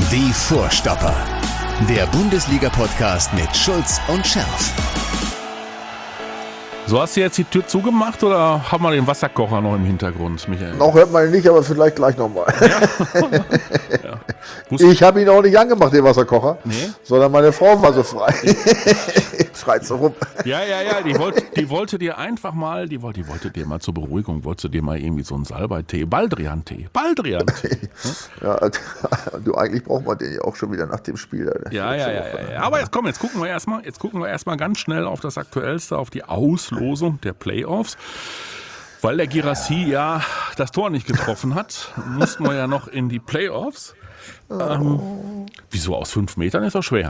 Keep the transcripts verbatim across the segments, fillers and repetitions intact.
Die Vorstopper. Der Bundesliga-Podcast mit Schulz und Scherf. So, hast du jetzt die Tür zugemacht oder haben wir den Wasserkocher noch im Hintergrund, Michael? Noch hört man ihn nicht, aber vielleicht gleich nochmal. Ja. Ja. Ich habe ihn auch nicht angemacht, den Wasserkocher, nee? sondern meine Frau war so frei. Schreit so rum. Ja, ja, ja, die wollte, die wollte dir einfach mal, die wollte, die wollte dir mal zur Beruhigung, wollte dir mal irgendwie so einen Salbeitee, Baldrian-Tee, Baldrian-Tee. Ja, du, eigentlich braucht man den ja auch schon wieder nach dem Spiel. Ja, ja, ja, ja, ja. Aber jetzt komm, jetzt gucken wir erstmal, jetzt gucken wir erstmal ganz schnell auf das Aktuellste, auf die Auslosung der Playoffs. Weil der Guirassy ja das Tor nicht getroffen hat, mussten wir ja noch in die Playoffs. Ähm, wieso aus fünf Metern ist doch schwer.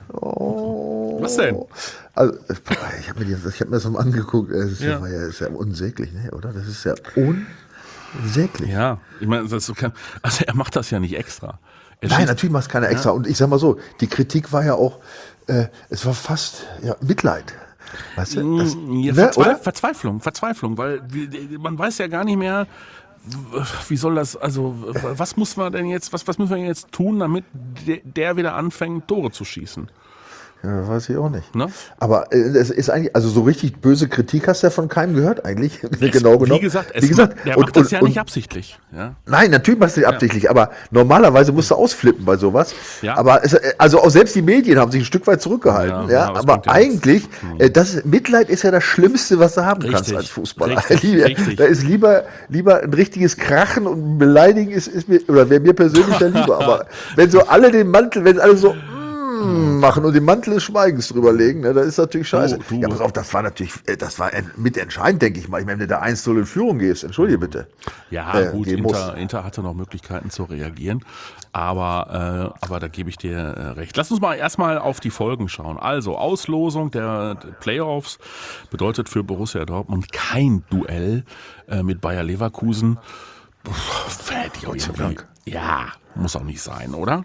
Oh. Was denn? Also, ich habe mir, hab mir das mal angeguckt. Das ist ja, ja, ja, ist ja unsäglich, ne? Oder? Das ist ja unsäglich. Ja, ich meine, das kann, also er macht das ja nicht extra. Er Nein, schießt, natürlich macht es keiner extra. Ja. Und ich sag mal so, die Kritik war ja auch, äh, es war fast ja, Mitleid. Weißt du? Das, ja, ne, Verzweif- oder? Verzweiflung, Verzweiflung, weil wie, man weiß ja gar nicht mehr, wie soll das, also was muss man denn jetzt, was, was müssen wir jetzt tun, damit der, der wieder anfängt, Tore zu schießen? Ja, weiß ich auch nicht. Ne? Aber äh, es ist eigentlich, also so richtig böse Kritik hast du ja von keinem gehört eigentlich. Es, genau genommen. Wie gesagt, es wie gesagt ma- der und, macht das und, ja und, nicht absichtlich. Ja? Nein, natürlich machst du nicht absichtlich, ja. Aber normalerweise musst du ausflippen bei sowas. Ja. Aber es, also auch selbst die Medien haben sich ein Stück weit zurückgehalten. Ja, Ja, ja, was aber bringt dir eigentlich, das? äh, das Mitleid ist ja das Schlimmste, was du haben Richtig, kannst als Fußballer. richtig, Lieber- richtig. Da ist lieber, lieber ein richtiges Krachen und ein Beleidigen ist, ist mir, oder wäre mir persönlich ja lieber. Aber wenn so alle den Mantel, wenn alle so machen und den Mantel des Schweigens drüber legen, ne, das ist natürlich scheiße. Du, du. Ja, pass auf, das war natürlich, äh, das war en- mitentscheidend, denke ich mal. Ich meine, wenn du da eins null in Führung gehst, entschuldige bitte. Ja, äh, gut, gehen muss. Inter, Inter hatte noch Möglichkeiten zu reagieren, aber, äh, aber da gebe ich dir äh, recht. Lass uns mal erstmal auf die Folgen schauen. Also, Auslosung der, der Playoffs bedeutet für Borussia Dortmund kein Duell äh, mit Bayer Leverkusen. Puh, hätte ich auch irgendwie, ja, muss auch nicht sein, oder?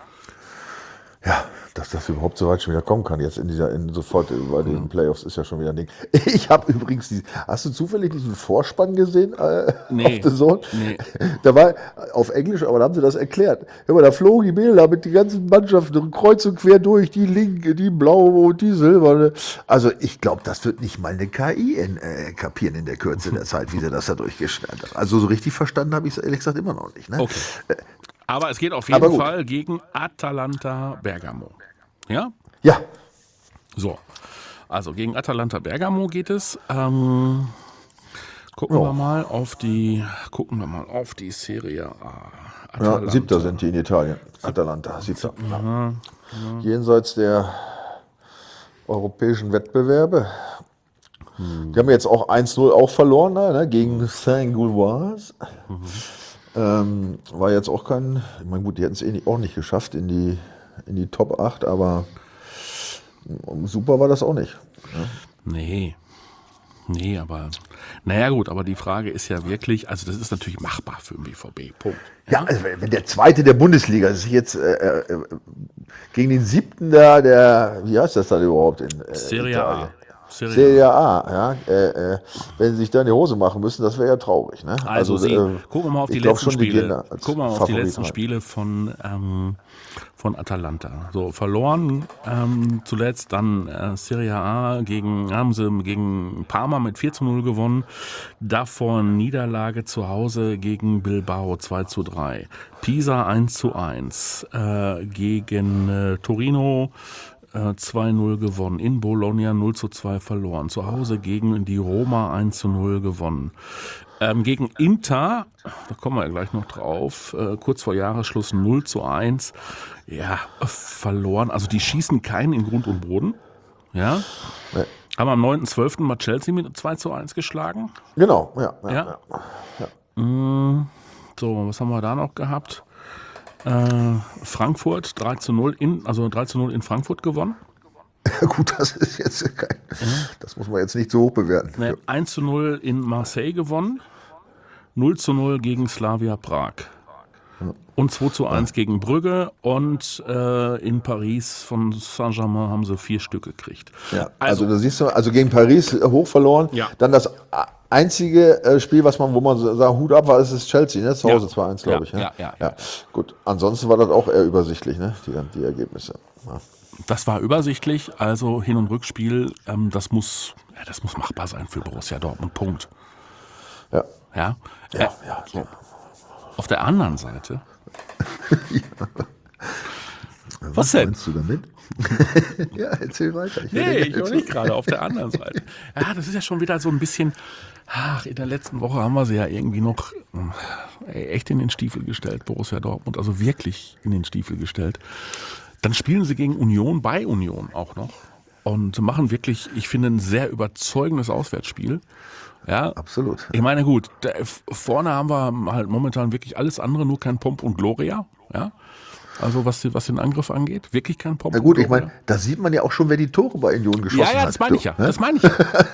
Ja, dass das überhaupt so weit schon wieder kommen kann, jetzt in dieser, in sofort bei den Playoffs ist ja schon wieder ein Ding. Ich habe übrigens, die, hast du zufällig diesen Vorspann gesehen äh, Nee, auf The Zone? nee. Da war auf Englisch, aber da haben sie das erklärt. Hör mal, da flogen die Bilder mit den ganzen Mannschaften kreuz und quer durch, die linke, die blaue und die silberne. Also ich glaube, das wird nicht mal eine K I in, äh, kapieren in der Kürze der Zeit, wie sie das da durchgeschnallt hat. Also so richtig verstanden habe ich es ehrlich gesagt immer noch nicht. Ne? Okay. Aber es geht auf Aber jeden gut. Fall gegen Atalanta Bergamo. Ja? Ja, So. Also gegen Atalanta Bergamo geht es. Ähm, gucken Ja. wir mal auf die, gucken wir mal auf die Serie A. ja Atalanta. siebter sind die in Italien. Atalanta, siebter. Ja. Jenseits der europäischen Wettbewerbe. Die haben jetzt auch eins null auch verloren, ne, gegen Saint-Gauloise. Ähm, war jetzt auch kein, ich meine gut, die hätten es eh nicht, auch nicht geschafft in die, in die Top acht, aber super war das auch nicht. Ne? Nee. Nee, aber, naja gut, aber die Frage ist ja wirklich, also das ist natürlich machbar für den B V B, Punkt. Ja, also wenn der Zweite der Bundesliga sich jetzt äh, äh, gegen den Siebten da, der, wie heißt das dann überhaupt? In, äh, Serie Italien? A. Serie Serie A, ja, äh, äh, wenn sie sich da in die Hose machen müssen, das wäre ja traurig. Ne? Also, Sie, äh, gucken wir mal auf die ich glaub letzten schon, die gehen Spiele. da als Gucken wir mal auf die Favorit letzten rein. Spiele von, ähm, von Atalanta. So, verloren ähm, zuletzt dann äh, Serie A gegen, haben sie gegen Parma mit vier zu null gewonnen. Davor Niederlage zu Hause gegen Bilbao zwei zu drei. Pisa eins zu eins. Äh, gegen äh, Torino zwei null gewonnen, in Bologna null zu zwei verloren, zu Hause gegen die Roma eins zu null gewonnen. Ähm, gegen Inter, da kommen wir ja gleich noch drauf, äh, kurz vor Jahresschluss null zu eins, ja, verloren. Also die schießen keinen in Grund und Boden, ja. Nee. Haben am neunten zwölften mal Chelsea mit zwei zu eins geschlagen. Genau, ja. ja, Ja. ja. ja. So, was haben wir da noch gehabt? Äh, Frankfurt drei zu null in, also drei zu null in Frankfurt gewonnen. Ja, gut, das ist jetzt kein, das muss man jetzt nicht so hoch bewerten. Ne, eins zu null in Marseille gewonnen, null zu null gegen Slavia Prag und zwei zu eins gegen Brügge und äh, in Paris von Saint-Germain haben sie vier Stück gekriegt. Ja, also, also da siehst du, also gegen Paris hoch verloren, Ja. dann das einzige äh, Spiel, was man, wo man so sagt, Hut ab war, ist es Chelsea, ne? Zu Hause Ja. zwei eins, glaube Ja, ich. Ne? ja, ja, ja. Gut, ansonsten war das auch eher übersichtlich, ne? Die, die Ergebnisse. Ja. Das war übersichtlich, also Hin- und Rückspiel, ähm, das muss, ja, das muss machbar sein für Borussia Dortmund, Punkt. Ja. Ja, Ja, äh, ja. so. Auf der anderen Seite. Was denn? Meinst du damit? Ja, erzähl weiter. Ich will Nee, dir ich auch nicht gerade, auf der anderen Seite. Ja, das ist ja schon wieder so ein bisschen, ach, in der letzten Woche haben wir sie ja irgendwie noch äh, echt in den Stiefel gestellt, Borussia Dortmund, also wirklich in den Stiefel gestellt. Dann spielen sie gegen Union, bei Union auch noch und machen wirklich, ich finde, ein sehr überzeugendes Auswärtsspiel. Ja, Absolut. Ich meine, gut, da, vorne haben wir halt momentan wirklich alles andere, nur kein Pomp und Gloria, ja. Also was, was den Angriff angeht, wirklich kein Pomp Na und gut, Gloria. ich meine, da sieht man ja auch schon, wer die Tore bei Union geschossen Ja, hat. ja, das meine ich ja, ne? das meine ich ja.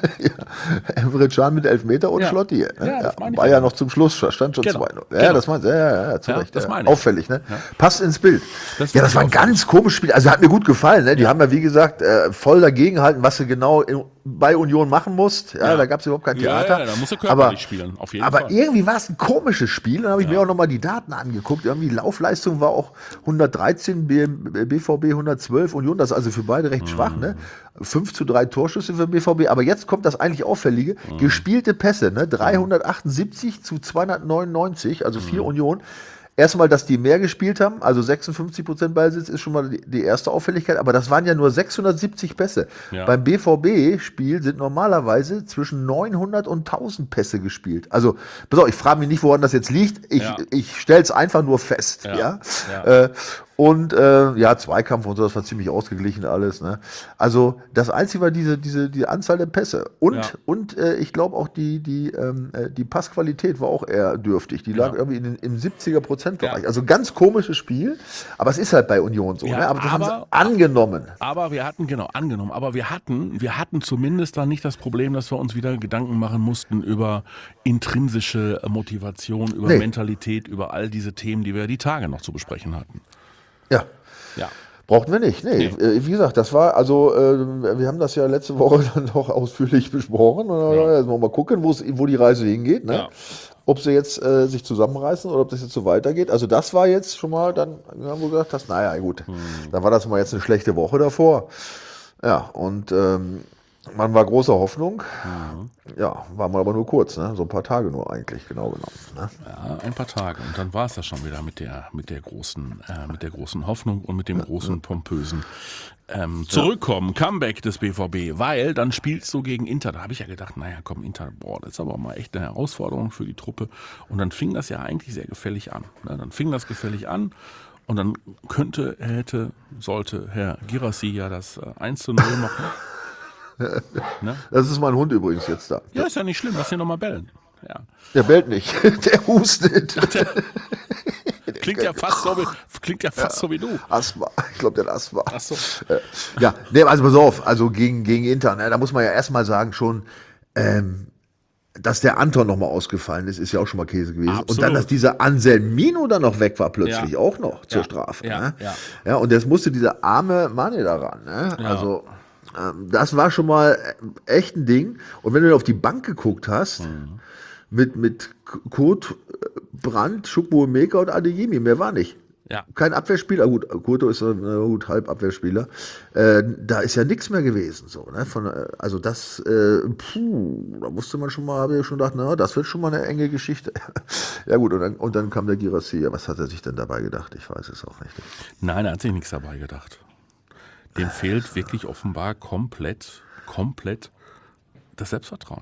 ja. Emre Can mit Elfmeter und Ja. Schlotti. Ne? Ja, das meine ich war ja. ja noch zum Schluss, stand schon Genau. zwei null. Ja, Genau. das meinst du, ja, ja, ja, zu Ja, Recht. das ja. meine ich. Auffällig, ne? Ja. Passt ins Bild. Das ja, finde das ich war ein auffällig. ganz komisches Spiel. Also hat mir gut gefallen, ne? Die haben ja, wie gesagt, äh, voll dagegen halten, was du genau in, bei Union machen musst. Ja, Ja. da gab es überhaupt kein Ja, Theater. ja, da musst du körperlich aber, spielen, auf jeden aber Fall. irgendwie war es ein komisches Spiel. Dann habe ich Ja. mir auch nochmal die Daten angeguckt. Irgendwie Laufleistung war auch hundertdreizehn, B- B V B hundertzwölf, Union, das ist also für beide recht schwach, ne? fünf zu drei Torschüsse für B V B, aber jetzt kommt das eigentlich Auffällige, gespielte Pässe, ne? dreihundertachtundsiebzig zu zweihundertneunundneunzig, also vier Union. Erstmal, dass die mehr gespielt haben, also sechsundfünfzig Prozent Ballsitz ist schon mal die, die erste Auffälligkeit, aber das waren ja nur sechshundertsiebzig Pässe. Ja. Beim B V B-Spiel sind normalerweise zwischen neunhundert und tausend Pässe gespielt. Also, pass auf, ich frage mich nicht, woran das jetzt liegt. Ich, Ja. ich stelle es einfach nur fest. Ja. Ja. Ja. Äh, und äh, ja, Zweikampf und so, das war ziemlich ausgeglichen alles. Ne? Also das Einzige war diese, diese die Anzahl der Pässe. Und, Ja. und äh, ich glaube auch die, die, ähm, äh, die Passqualität war auch eher dürftig. Die lag Ja. irgendwie in, den- im siebziger Prozent Bereich. Ja. Also ganz komisches Spiel, aber es ist halt bei Union so. Ja, ne? Aber das haben sie aber- angenommen. Aber wir hatten, genau, angenommen, aber wir hatten, wir hatten zumindest dann nicht das Problem, dass wir uns wieder Gedanken machen mussten über intrinsische Motivation, über Nee. Mentalität, über all diese Themen, die wir die Tage noch zu besprechen hatten. Ja. Ja. Brauchten wir nicht. Nee, Nee. äh, wie gesagt, das war, also, äh, wir haben das ja letzte Woche dann auch ausführlich besprochen. Und Ja. ja. Jetzt mal gucken, wo es- wo die Reise hingeht. Ne? Ja. Ob sie jetzt äh, sich zusammenreißen oder ob das jetzt so weitergeht. Also, das war jetzt schon mal, dann haben wir gesagt, das, naja, gut. Hm. Dann war das mal jetzt eine schlechte Woche davor. Ja, und ähm, man war großer Hoffnung. Mhm. Ja, war mal aber nur kurz, ne? So ein paar Tage nur eigentlich, genau genommen. Ne? Ja, ein paar Tage. Und dann war es das schon wieder mit der, mit der großen, äh, mit der großen Hoffnung und mit dem großen, pompösen ähm, Zurückkommen, Comeback des B V B, weil dann spielst du gegen Inter. Da habe ich ja gedacht, naja, komm, Inter, boah, das ist aber mal echt eine Herausforderung für die Truppe. Und dann fing das ja eigentlich sehr gefällig an. Ne? Dann fing das gefällig an. Und dann könnte, hätte, sollte Herr Girassi ja das äh, eins zu null machen. Ne? Das ist mein Hund übrigens jetzt da. Ja, ist ja nicht schlimm, lass ihn nochmal bellen. Ja. Der bellt nicht, der hustet. Klingt ja fast so wie, klingt ja fast so wie du. Asthma. Ich glaube, der hat Asthma. Ach so. Äh, Ja, nee, also pass auf, also gegen, gegen Inter, ne, da muss man ja erstmal sagen schon, ähm, dass der Anton nochmal ausgefallen ist, ist ja auch schon mal Käse gewesen. Und Absolut. dann, dass dieser Anselmino dann noch weg war plötzlich, Ja. auch noch zur Ja, Strafe. ja, ne? ja. ja, und jetzt musste dieser arme Mane daran. Ne? Ja. Also ähm, das war schon mal äh, echt ein Ding. Und wenn du auf die Bank geguckt hast, Mhm. mit, mit Kurt, äh, Brandt, Chukwuemeka und Adeyemi, mehr war nicht. Ja. Kein Abwehrspieler, gut, Kurto ist äh, gut halb Abwehrspieler. Äh, da ist ja nichts mehr gewesen, so, ne? Von, äh, also das, äh, puh, da musste man schon mal, habe ich schon gedacht, na, das wird schon mal eine enge Geschichte. Ja gut, und dann, und dann kam der Girassi. Ja, was hat er sich denn dabei gedacht? Ich weiß es auch nicht. Nein, er hat sich nichts dabei gedacht. Dem fehlt wirklich offenbar komplett, komplett das Selbstvertrauen.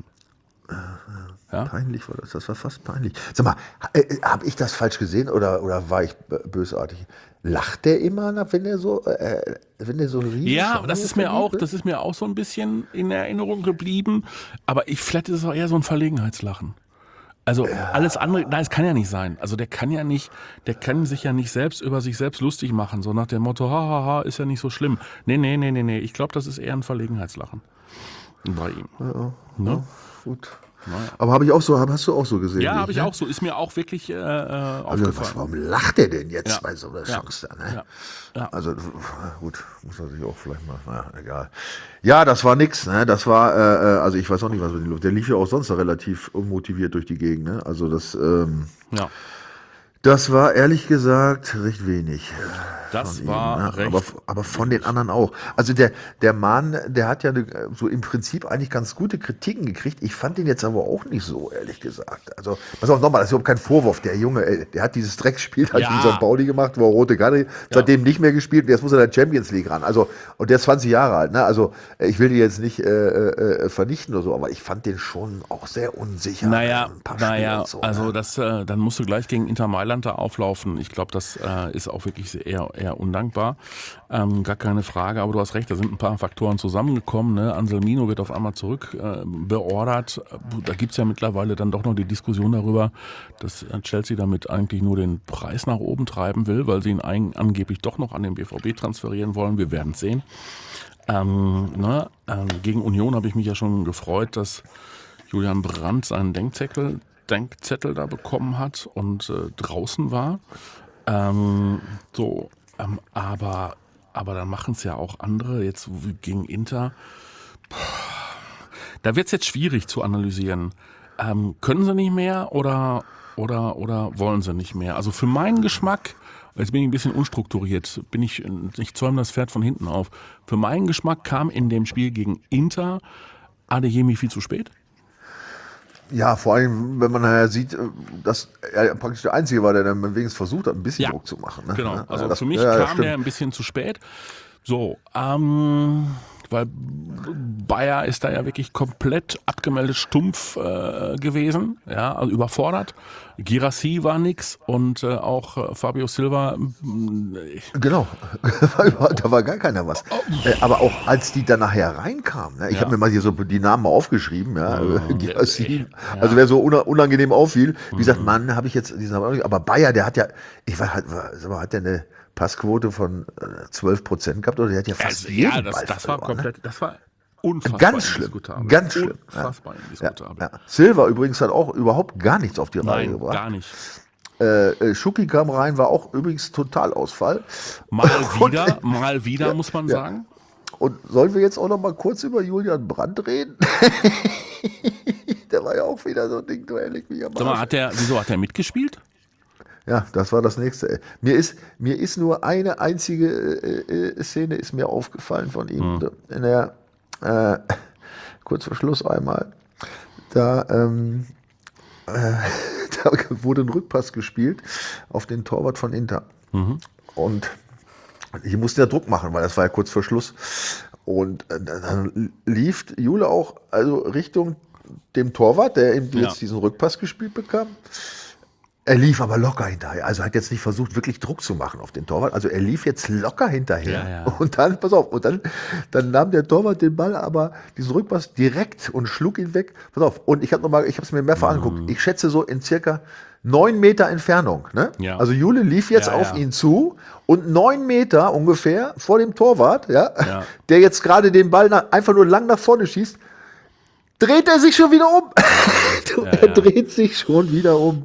Ja? Peinlich war das, das war fast peinlich. Sag mal, äh, habe ich das falsch gesehen oder, oder war ich b- bösartig? Lacht der immer, nach, wenn der so, äh, wenn der so riesig Ja, das ist mir auch, das ist mir auch so ein bisschen in Erinnerung geblieben. Aber ich, vielleicht ist es auch eher so ein Verlegenheitslachen. Also alles andere, nein, es kann ja nicht sein. Also der kann ja nicht, der kann sich ja nicht selbst über sich selbst lustig machen, so nach dem Motto, hahaha, ist ja nicht so schlimm. Nee, nee, nee, nee, nee. Ich glaube, das ist eher ein Verlegenheitslachen bei ihm. Ja, Ne? gut. Aber habe ich auch so, hab, hast du auch so gesehen? Ja, wie habe ich ne? auch so. Ist mir auch wirklich äh, Also, was, aufgefallen. warum lacht er denn jetzt Ja. bei so einer Ja. Chance da? Ne? Ja. Ja. Also gut, muss er sich auch vielleicht mal, naja, egal. Ja, das war nix, ne? Das war, äh, also ich weiß auch nicht, was mit dem Luft. Der lief ja auch sonst noch relativ unmotiviert durch die Gegend, ne? Also das, ähm, Ja. das war ehrlich gesagt recht wenig. Das von war ihm, ne? recht aber, aber von den anderen auch. Also der, der Mann, der hat ja eine, so im Prinzip eigentlich ganz gute Kritiken gekriegt. Ich fand ihn jetzt aber auch nicht so, ehrlich gesagt. Also, pass auf, nochmal, das ist überhaupt kein Vorwurf. Der Junge, ey, der hat dieses Dreckspiel halt Ja. gegen Sankt Pauli gemacht, wo er rote Karte, seitdem nicht mehr gespielt und jetzt muss er in der Champions League ran. Also, und der ist zwanzig Jahre alt, ne? Also, ich will die jetzt nicht äh, äh, vernichten oder so, aber ich fand den schon auch sehr unsicher. Naja, ein paar Spiele naja, und so, also ne? das, äh, dann musst du gleich gegen Inter Mailand da auflaufen. Ich glaube, das äh, ist auch wirklich eher, eher undankbar. Ähm, gar keine Frage, aber du hast recht, da sind ein paar Faktoren zusammengekommen. Ne? Anselmino wird auf einmal zurück äh, beordert. Da gibt's ja mittlerweile dann doch noch die Diskussion darüber, dass Chelsea damit eigentlich nur den Preis nach oben treiben will, weil sie ihn ein, angeblich doch noch an den B V B transferieren wollen. Wir werden sehen. Ähm, ne? ähm, gegen Union habe ich mich ja schon gefreut, dass Julian Brandt seinen Denkzettel, Denkzettel da bekommen hat und äh, draußen war. Ähm, so, ähm, aber, aber dann machen es ja auch andere, jetzt gegen Inter. Puh, da wird es jetzt schwierig zu analysieren. Ähm, können sie nicht mehr oder, oder, oder wollen sie nicht mehr? Also für meinen Geschmack, jetzt bin ich ein bisschen unstrukturiert, bin ich, ich zäume das Pferd von hinten auf. Für meinen Geschmack kam in dem Spiel gegen Inter Adeyemi viel zu spät. Ja, vor allem, wenn man nachher sieht, dass er praktisch der Einzige war, der dann wenigstens versucht hat, ein bisschen Ja, Druck zu machen. Ne? Genau, Ja, also das, für mich ja, kam stimmt. der ein bisschen zu spät. So, ähm, weil Bayer ist da ja wirklich komplett abgemeldet stumpf äh, gewesen, ja, also überfordert. Girassi war nix und äh, auch äh, Fabio Silva. Äh, Genau, da war gar keiner was. Äh, Aber auch als die dann nachher reinkamen, ne? ich Ja. habe mir mal hier so die Namen mal aufgeschrieben, ja, Mhm. Girassi, Ja. also wer so una- unangenehm auffiel, wie gesagt, Mann, habe ich jetzt diesen Namen auch nicht, aber Bayer, der hat ja, ich weiß, hat, war- sag mal, hat der eine Passquote von äh, zwölf Prozent gehabt oder der hat ja fast also, jeden ja, das, Ball das war verloren, ne? komplett, das war unfassbar Ganz schlimm, indiskutabel. ganz schlimm. Unfassbar Ja, indiskutabel. ja. Silva übrigens hat auch überhaupt gar nichts auf die Reihe Nein, gebracht. gar nicht. Äh, äh, Schuki kam rein, war auch übrigens Totalausfall. Mal Und- wieder, mal wieder, muss man ja. sagen. Und sollen wir jetzt auch noch mal kurz über Julian Brandt reden? Der war ja auch wieder so ein Ding, du ehrlich mich am Sag mal, Arsch. hat der, wieso hat der mitgespielt? Ja, das war das nächste. ey. Mir ist, mir ist nur eine einzige äh, äh, Szene ist mir aufgefallen von ihm. Hm. In der, äh, kurz vor Schluss einmal, da, ähm, äh, da wurde ein Rückpass gespielt auf den Torwart von Inter. Mhm. Und ich musste ja Druck machen, weil das war ja kurz vor Schluss. Und äh, dann lief Jule auch also Richtung dem Torwart, der eben Ja. jetzt diesen Rückpass gespielt bekam. Er lief aber locker hinterher. Also hat jetzt nicht versucht, wirklich Druck zu machen auf den Torwart. Also er lief jetzt locker hinterher. Ja, ja. Und dann, pass auf, und dann, dann nahm der Torwart den Ball, aber diesen Rückpass direkt und schlug ihn weg. Pass auf, und ich habe noch mal, ich habe es mir mehrfach Mhm. angeguckt. Ich schätze so in circa neun Meter Entfernung. Ne? Ja. Also Jule lief jetzt Ja, auf ja. ihn zu und neun Meter ungefähr vor dem Torwart, ja, Ja. der jetzt gerade den Ball nach, einfach nur lang nach vorne schießt, dreht er sich schon wieder um. Du, Ja, er ja. dreht sich schon wieder um.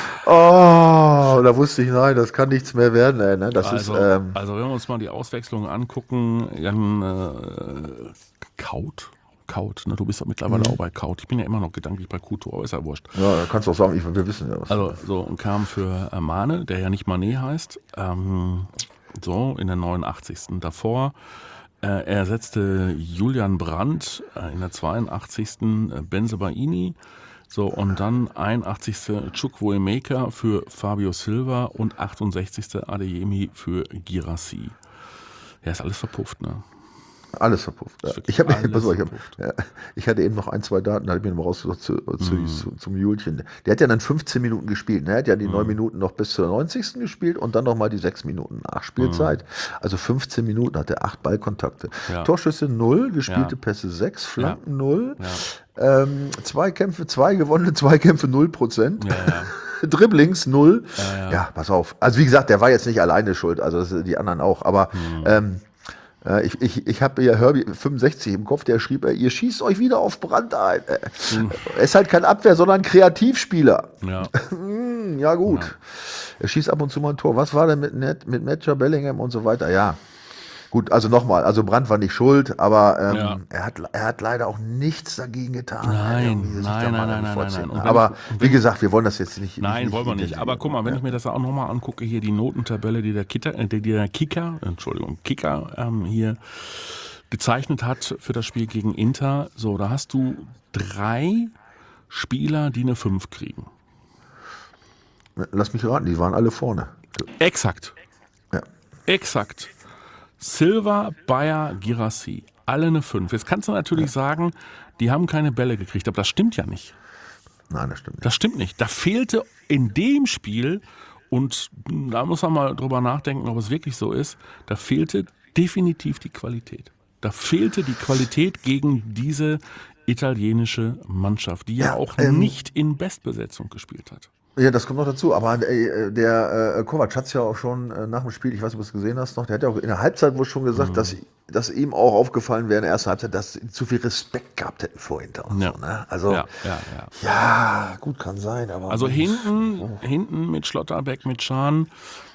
Oh, da wusste ich, nein, das kann nichts mehr werden. Ey, ne? Das Also, ist, ähm, also wenn wir uns mal die Auswechslung angucken, dann äh, Kaut, Kaut, ne? Du bist ja mittlerweile auch bei Kaut. Ich bin ja immer noch gedanklich bei Kuto, aber ist ja wurscht. ja, da kannst du auch sagen, ich, wir wissen ja was. Also so und kam für äh, Mane, der ja nicht Mané heißt, ähm, so in der neunundachtzigsten davor. Äh, er setzte Julian Brandt äh, in der zweiundachtzigsten Äh, Bensebaini. So, und dann einundachtzigste Chukwuemeka für Fabio Silva und achtundsechzigste Adeyemi für Girassi. Ja, ist alles verpufft, ne? Alles verpufft. Ja. Ist wirklich Ich, hab, alles pass auf, ich, hab, verpufft. ja, ich hatte eben noch ein, zwei Daten, da habe ich mir noch rausgesucht zu, zu, Mhm. zu, zum Julchen. Der hat ja dann fünfzehn Minuten gespielt. Ne? Er hat ja die neun Minuten noch bis zur neunzigsten gespielt und dann nochmal die sechs Minuten Nachspielzeit. Also fünfzehn Minuten hat er acht Ballkontakte. Mhm. Ja. Torschüsse null, gespielte Ja. Pässe sechs, Flanken null. Ja. Ähm, Zweikämpfe, zwei gewonnene Zweikämpfe null Prozent. Ja, ja. Dribblings null. Ja, ja. Ja, pass auf. Also wie gesagt, der war jetzt nicht alleine schuld, also das, die anderen auch. Aber Mhm. ähm, Äh, ich ich, ich habe ja Herbie fünfundsechzig im Kopf, der schrieb, äh, ihr schießt euch wieder auf Brandt ein. Äh, Mhm. Er ist halt kein Abwehr, sondern Kreativspieler. Ja. Hm, ja gut. Ja. Er schießt ab und zu mal ein Tor. Was war denn mit, Net, mit Matcher, Bellingham und so weiter? Ja. Gut, also nochmal, also Brandt war nicht schuld, aber ähm, Ja. er, hat, er hat leider auch nichts dagegen getan. Nein, irgendwie sich nein, da mal nein, nein, irgendwie nein, vorziehen. nein. Und wenn Aber ich- wie gesagt, wir wollen das jetzt nicht. Nein, nicht, wollen wir nicht. intensiv- Aber guck mal, wenn ja. ich mir das auch nochmal angucke, hier die Notentabelle, die der, Kicker, äh, die der Kicker, Entschuldigung, Kicker ähm, hier gezeichnet hat für das Spiel gegen Inter, so, da hast du drei Spieler, die eine fünf kriegen. Lass mich raten, die waren alle vorne. Exakt. Ja. Exakt. Silva, Bayer, Girassi. Alle eine fünf. Jetzt kannst du natürlich sagen, die haben keine Bälle gekriegt, aber das stimmt ja nicht. Nein, das stimmt nicht. Das stimmt nicht. Da fehlte in dem Spiel, und da muss man mal drüber nachdenken, ob es wirklich so ist, da fehlte definitiv die Qualität. Da fehlte die Qualität gegen diese italienische Mannschaft, die ja, Ja, auch ähm, nicht in Bestbesetzung gespielt hat. Ja, das kommt noch dazu. Aber äh, der äh, Kovac hat es ja auch schon äh, nach dem Spiel, ich weiß nicht, ob du es gesehen hast noch, der hat ja auch in der Halbzeit wohl schon gesagt, Mhm. dass, dass ihm auch aufgefallen wäre in der ersten Halbzeit, dass sie zu viel Respekt gehabt hätten vor Inter. Und Ja. so, ne? Also, Ja, ja, ja, ja. gut, kann sein. Aber Also hinten, hinten mit Schlotterbeck, mit Schahn,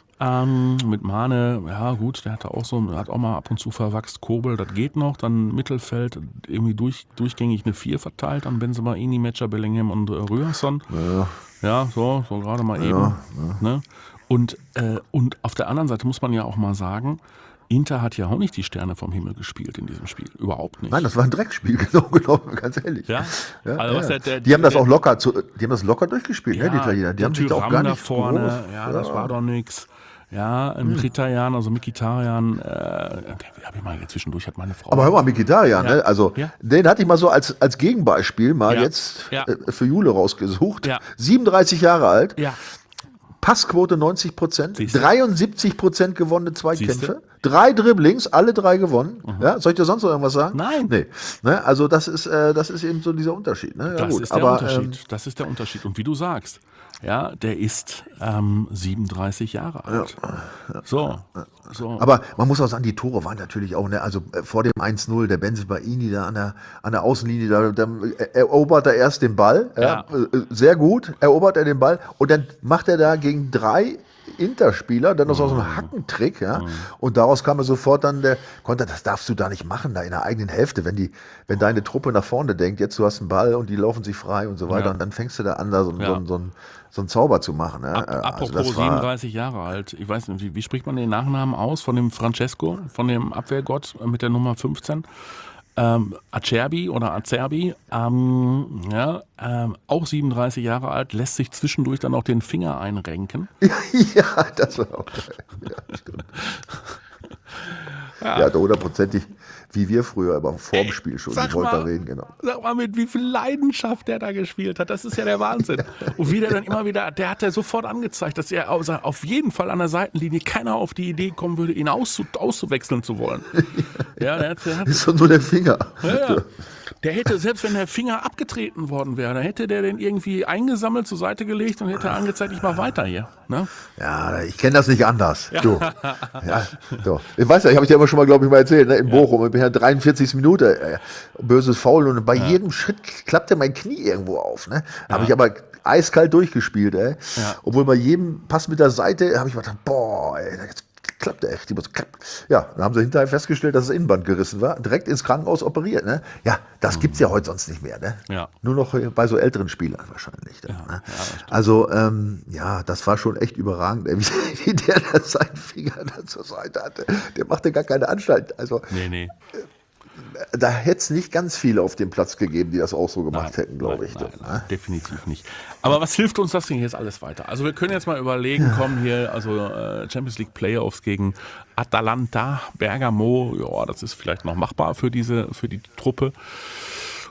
ähm, mit Mane, ja gut, der hatte auch so, der hat auch mal ab und zu verwachst, Kobel, das geht noch, dann Mittelfeld, irgendwie durch, durchgängig eine vier verteilt, dann Benzema, Ini, Matcher, Bellingham und äh, Rührson. Ja. Ja, so, so gerade mal eben. Ne? Und, äh, und auf der anderen Seite muss man ja auch mal sagen, Inter hat ja auch nicht die Sterne vom Himmel gespielt in diesem Spiel. Überhaupt nicht. Nein, das war ein Dreckspiel, genau genommen, ganz ehrlich. Ja? Ja, Also was ja. der- der- die haben das der- auch locker, zu, die haben das locker durchgespielt, ne, die Italiener. Die der haben sich da auch Tyram gar da nicht vorne, groß- ja, das war doch nix. Ja, ein Mkhitaryan, also Mkhitaryan, äh, den habe ich mal zwischendurch, hat meine Frau. Aber hör mal, Mkhitaryan, Ja. ne? Also Ja. den hatte ich mal so als, als Gegenbeispiel mal Ja. jetzt Ja. äh, für Jule rausgesucht. Ja. siebenunddreißig Jahre alt, ja, Passquote neunzig Prozent, Siehste? dreiundsiebzig Prozent gewonnene Zweikämpfe, Siehste? drei Dribblings, alle drei gewonnen. Ja, soll ich dir sonst noch irgendwas sagen? Nein. Nee. Ne? Also das ist, äh, das ist eben so dieser Unterschied. Ne? Ja, das gut. ist der Aber, Unterschied. ähm, Das ist der Unterschied. Und wie du sagst, ja, der ist ähm, siebenunddreißig Jahre alt. So, so. Aber man muss auch sagen, die Tore waren natürlich auch, ne, also äh, vor dem eins null, der Bensebaini da an der, an der Außenlinie, da, da erobert er erst den Ball, ja, Ja. äh, sehr gut, erobert er den Ball und dann macht er da gegen drei Interspieler, dann noch so einen Hackentrick, ja, und daraus kam er sofort dann der Konter, das darfst du da nicht machen, da in der eigenen Hälfte, wenn die, wenn deine Truppe nach vorne denkt, jetzt du hast einen Ball und die laufen sich frei und so weiter, Ja. und dann fängst du da an, da so, Ja. so, so, ein- so einen Zauber zu machen. Ja. Ap Also apropos das war- siebenunddreißig Jahre alt, ich weiß nicht, wie, wie spricht man den Nachnamen aus von dem Francesco, von dem Abwehrgott mit der Nummer fünfzehn? Ähm, Acerbi oder Acerbi, ähm, ja, ähm, auch siebenunddreißig Jahre alt, lässt sich zwischendurch dann auch den Finger einrenken. Ja, das war auch geil. Ja, stimmt. Ja, ja hundertprozentig, wie wir früher, aber vorm Spiel schon, sag die Volta mal. reden, genau. Sag mal, mit wie viel Leidenschaft der da gespielt hat. Das ist ja der Wahnsinn. Und wie der dann immer wieder, der hat ja sofort angezeigt, dass er außer- auf jeden Fall an der Seitenlinie keiner auf die Idee kommen würde, ihn auszu auszuwechseln zu wollen. Ja, der hat, der hat Ist schon so der Finger. ja, ja. Der hätte, selbst wenn der Finger abgetreten worden wäre, dann hätte der den irgendwie eingesammelt, zur Seite gelegt und hätte angezeigt, ich mach weiter hier. Ne? Ja, ich kenne das nicht anders. Du. Ja, so. Ich weiß ja, ich habe ich dir immer schon mal, glaube ich, mal erzählt, ne, in Bochum, ich bin ja dreiundvierzigste Minute, äh, böses Foul und bei jedem Schritt klappte mein Knie irgendwo auf. Ne? Habe ich aber eiskalt durchgespielt, ey. Ja. Obwohl bei jedem Pass mit der Seite habe ich mir gedacht, boah, ey, jetzt klappt der echt. Die muss- klapp. Ja, dann haben sie hinterher festgestellt, dass das Innenband gerissen war. Direkt ins Krankenhaus operiert. Ne? Ja, das gibt's ja heute sonst nicht mehr. Ne? Ja. Nur noch bei so älteren Spielern wahrscheinlich. Ne? Also, ähm, ja, das war schon echt überragend, ey, wie, wie der da seinen Finger da zur Seite hatte. Der machte gar keine Anstalt. Also, Nee, nee. da hätte es nicht ganz viele auf dem Platz gegeben, die das auch so gemacht Nein, hätten, glaube ich. Nein, ne? nein, definitiv nicht. Aber was hilft uns das denn jetzt alles weiter? Also wir können jetzt mal überlegen, kommen hier also äh, Champions League Playoffs gegen Atalanta, Bergamo, ja, das ist vielleicht noch machbar für diese, für die Truppe.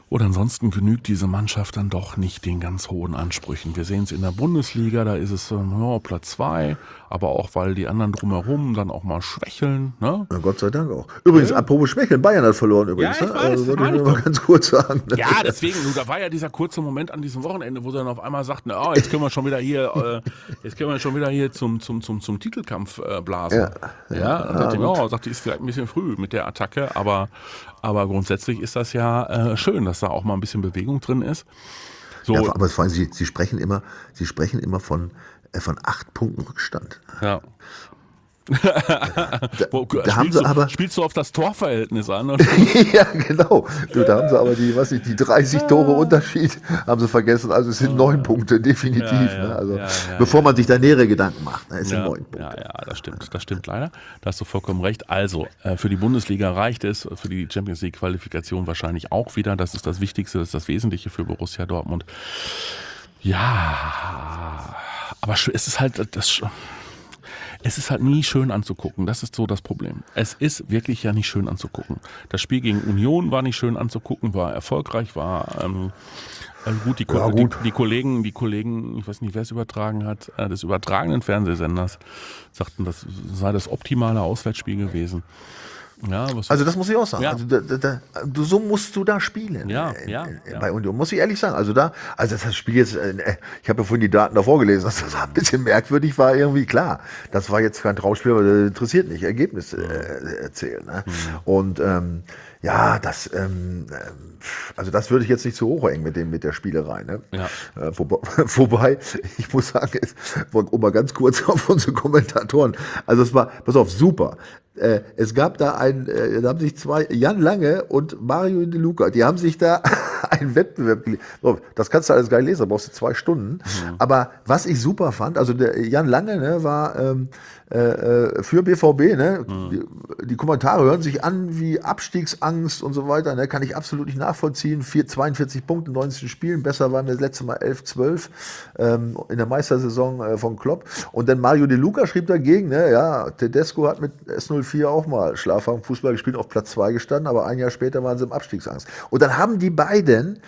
Und ansonsten genügt diese Mannschaft dann doch nicht den ganz hohen Ansprüchen. Wir sehen es in der Bundesliga, da ist es ähm, ja, Platz zwei, aber auch weil die anderen drumherum dann auch mal schwächeln. Ne? Na, Gott sei Dank auch. Übrigens, Ja. apropos Schwächeln, Bayern hat verloren übrigens. Ja, ich ne? weiß, also, das wollte meine ich ich nur mal doch. ganz kurz sagen. Ne? Ja, deswegen, du, da war ja dieser kurze Moment an diesem Wochenende, wo sie dann auf einmal sagten, oh, jetzt können wir schon wieder hier, äh, jetzt können wir schon wieder hier zum, zum, zum, zum Titelkampf äh, blasen. Ja. Ja, ja, dann dachte ich, oh, sagte ich, ist vielleicht ein bisschen früh mit der Attacke, aber, aber grundsätzlich ist das ja äh, schön, dass da auch mal ein bisschen Bewegung drin ist. So, Ja, aber vor allem, Sie, Sie sprechen immer, Sie sprechen immer von, äh, von acht Punkten Rückstand. ja. Da, Wo, da haben spielst, Sie du, aber, spielst du auf das Torverhältnis an? Oder? ja, genau. Du, da haben Sie aber die, was ich, die dreißig Tore Unterschied haben Sie vergessen. Also es sind neun Punkte, definitiv. Ja, ja, ne? Also ja, ja, bevor man sich da nähere Gedanken macht, ne? Es sind Ja, neun Punkte. ja, ja, das stimmt, das stimmt leider. Da hast du vollkommen recht. Also, äh, für die Bundesliga reicht es, für die Champions League Qualifikation wahrscheinlich auch wieder. Das ist das Wichtigste, das ist das Wesentliche für Borussia Dortmund. Ja, aber sch- es ist halt das. sch- Es ist halt nie schön anzugucken. Das ist so das Problem. Es ist wirklich ja nicht schön anzugucken. Das Spiel gegen Union war nicht schön anzugucken, war erfolgreich, war ähm, äh, gut, die, Ko Ja, gut. Die, die Kollegen, die Kollegen, ich weiß nicht, wer es übertragen hat, äh, des übertragenen Fernsehsenders, sagten, das sei das optimale Auswärtsspiel gewesen. Ja, was Also das muss ich auch sagen. Ja. Also da, da, da, du, so musst du da spielen. Ja, äh, ja, äh, ja. Bei Union, muss ich ehrlich sagen. Also da, also das Spiel jetzt, äh, ich habe ja vorhin die Daten davor gelesen, dass das ein bisschen merkwürdig war, irgendwie klar. Das war jetzt kein Traumspiel, aber das interessiert nicht, Ergebnis äh, erzählen. Ne? Mhm. Und ähm, ja, das, ähm, also das würde ich jetzt nicht zu hoch hängen mit dem, mit der Spielerei. Ne? Ja. Äh, wobei, wobei, ich muss sagen, es, um mal ganz kurz auf unsere Kommentatoren, also es war, pass auf, super. Äh, es gab da ein, äh, da haben sich zwei, Jan Lange und Mario De Luca, die haben sich da einen Wettbewerb gelegt. So, das kannst du alles geil lesen, da brauchst du zwei Stunden. Mhm. Aber was ich super fand, also der Jan Lange ne, war ähm, äh, für B V B, ne? Mhm. Die, die Kommentare hören sich an wie Abstiegsangst und so weiter, ne? Kann ich absolut nicht nachvollziehen. Vier, zweiundvierzig Punkte, neunzehn Spielen, besser waren wir das letzte Mal elf, zwölf ähm, in der Meistersaison äh, von Klopp. Und dann Mario De Luca schrieb dagegen, ne? Ja, Tedesco hat mit S null vier auch mal Schlafwagen Fußball gespielt, auf Platz zwei gestanden, aber ein Jahr später waren sie im Abstiegsangst. Und dann haben die beiden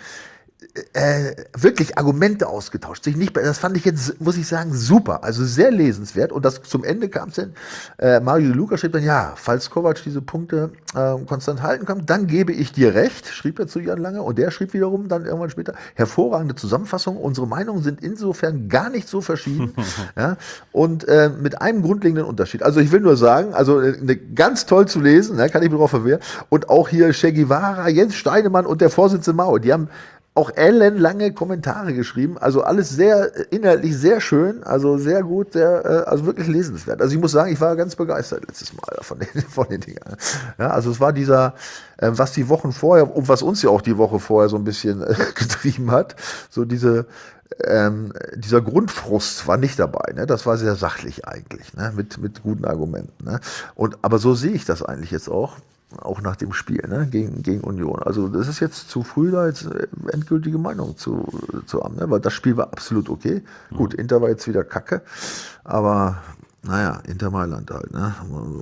Äh, wirklich Argumente ausgetauscht. Sich nicht, das fand ich jetzt, muss ich sagen, super. Also sehr lesenswert. Und das zum Ende kam es dann, äh, Mario De Luca schrieb dann, ja, falls Kovac diese Punkte äh, konstant halten kann, dann gebe ich dir recht, schrieb er zu Jan Lange. Und der schrieb wiederum dann irgendwann später, hervorragende Zusammenfassung. Unsere Meinungen sind insofern gar nicht so verschieden. ja, und äh, mit einem grundlegenden Unterschied. Also ich will nur sagen, also äh, ne, ganz toll zu lesen, ne, kann ich mir drauf verwehren. Und auch hier Che Guevara, Jens Steinemann und der Vorsitzende Mao, die haben auch ellenlange Kommentare geschrieben, also alles sehr inhaltlich sehr schön, also sehr gut, sehr, also wirklich lesenswert. Also ich muss sagen, ich war ganz begeistert letztes Mal von den, von den Dingern. Ja, also es war dieser, was die Wochen vorher, und was uns ja auch die Woche vorher so ein bisschen getrieben hat, so diese, ähm, dieser Grundfrust war nicht dabei, ne? Das war sehr sachlich eigentlich, ne? Mit, mit guten Argumenten. Ne? Und, aber so sehe ich das eigentlich jetzt auch. Auch nach dem Spiel, ne, gegen, gegen Union. Also das ist jetzt zu früh, da jetzt endgültige Meinung zu, zu haben, ne? Weil das Spiel war absolut okay. Mhm. Gut, Inter war jetzt wieder kacke, aber naja, Inter Mailand halt, ne?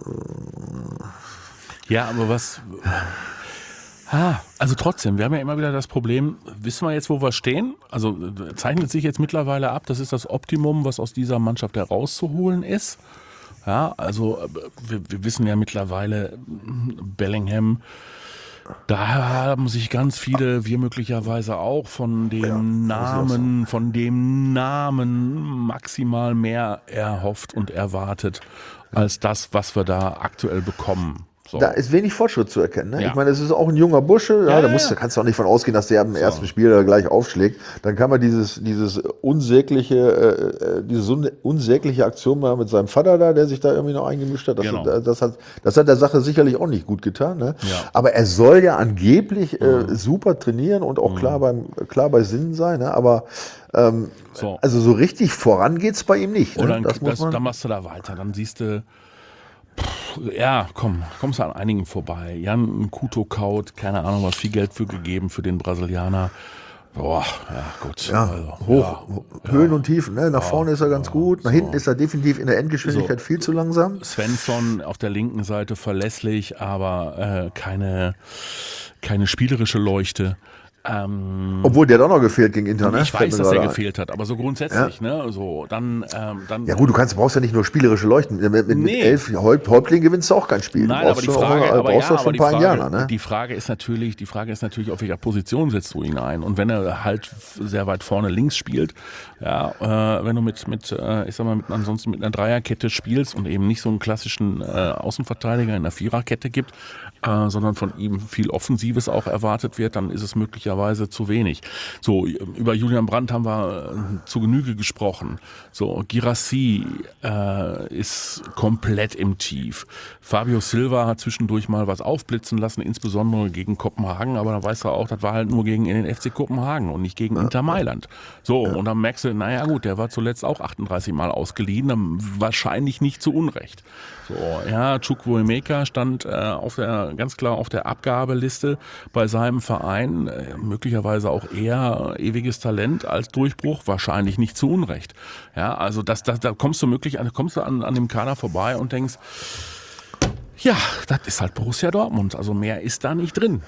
Ja, aber was... Ah, also trotzdem, wir haben ja immer wieder das Problem, wissen wir jetzt, wo wir stehen? Also zeichnet sich jetzt mittlerweile ab, das ist das Optimum, was aus dieser Mannschaft herauszuholen ist. Ja, also wir, wir wissen ja mittlerweile, Bellingham, da haben sich ganz viele, wir möglicherweise auch, von dem ja, Namen, von dem Namen maximal mehr erhofft und erwartet, als das, was wir da aktuell bekommen. So. Da ist wenig Fortschritt zu erkennen. Ne? Ja. Ich meine, es ist auch ein junger Bursche. Ja, ja, da, musst, ja. da kannst du auch nicht von ausgehen, dass der im so. ersten Spiel da gleich aufschlägt. Dann kann man dieses, dieses unsägliche, äh, diese unsägliche Aktion mal mit seinem Vater da, der sich da irgendwie noch eingemischt hat. Das, genau. das, das, hat, das hat der Sache sicherlich auch nicht gut getan. Ne? Ja. Aber er soll ja angeblich äh, mhm. super trainieren und auch mhm. klar, beim, klar bei Sinnen sein. Ne? Aber ähm, so. also so richtig voran geht's bei ihm nicht. Ne? Oder das muss das, man dann machst du da weiter. Dann siehst du, ja, komm, kommst du an einigen vorbei. Jan Kuto Kaut, keine Ahnung, was viel Geld für gegeben für den Brasilianer. Boah, ja, gut. Ja, also, hoch, ja, Höhen ja. und Tiefen. Ne? Nach ja, vorne ist er ganz ja, gut, nach so. hinten ist er definitiv in der Endgeschwindigkeit so. viel zu langsam. Svensson auf der linken Seite verlässlich, aber äh, keine, keine spielerische Leuchte. Ähm, Obwohl der hat auch noch gefehlt gegen Inter, ne? ich weiß, dass er gefehlt hat, aber so grundsätzlich, ja. ne? So, dann, ähm, dann. Ja gut, du kannst, brauchst ja nicht nur spielerische Leuchten. Mit, mit, Nee. mit elf Häuptlingen gewinnst du auch kein Spiel. Nein, du aber die schon Frage, auch, aber brauchst ja, auch schon aber die ein paar Frage, Indianer, ne? die Frage ist natürlich, die Frage ist natürlich, auf welcher Position setzt du ihn ein? Und wenn er halt sehr weit vorne links spielt, ja, äh, wenn du mit, mit, äh, ich sag mal, mit, ansonsten mit einer Dreierkette spielst und eben nicht so einen klassischen äh, Außenverteidiger in einer Viererkette gibt, äh, sondern von ihm viel Offensives auch erwartet wird, dann ist es möglicherweise zu wenig. So, über Julian Brandt haben wir äh, zu Genüge gesprochen. So, Guirassy äh, ist komplett im Tief. Fabio Silva hat zwischendurch mal was aufblitzen lassen, insbesondere gegen Kopenhagen, aber da weißt du auch, das war halt nur gegen den F C Kopenhagen und nicht gegen ja. Inter Mailand. So, ja. und dann merkst du, naja gut, der war zuletzt auch achtunddreißig Mal ausgeliehen, dann wahrscheinlich nicht zu Unrecht. So, ja, Chukwuemeka stand äh, auf der, ganz klar auf der Abgabeliste bei seinem Verein, äh, möglicherweise auch eher ewiges Talent als Durchbruch, wahrscheinlich nicht zu Unrecht. Ja, also das, das, da kommst du möglich, kommst du an, an dem Kader vorbei und denkst, ja, das ist halt Borussia Dortmund, also mehr ist da nicht drin.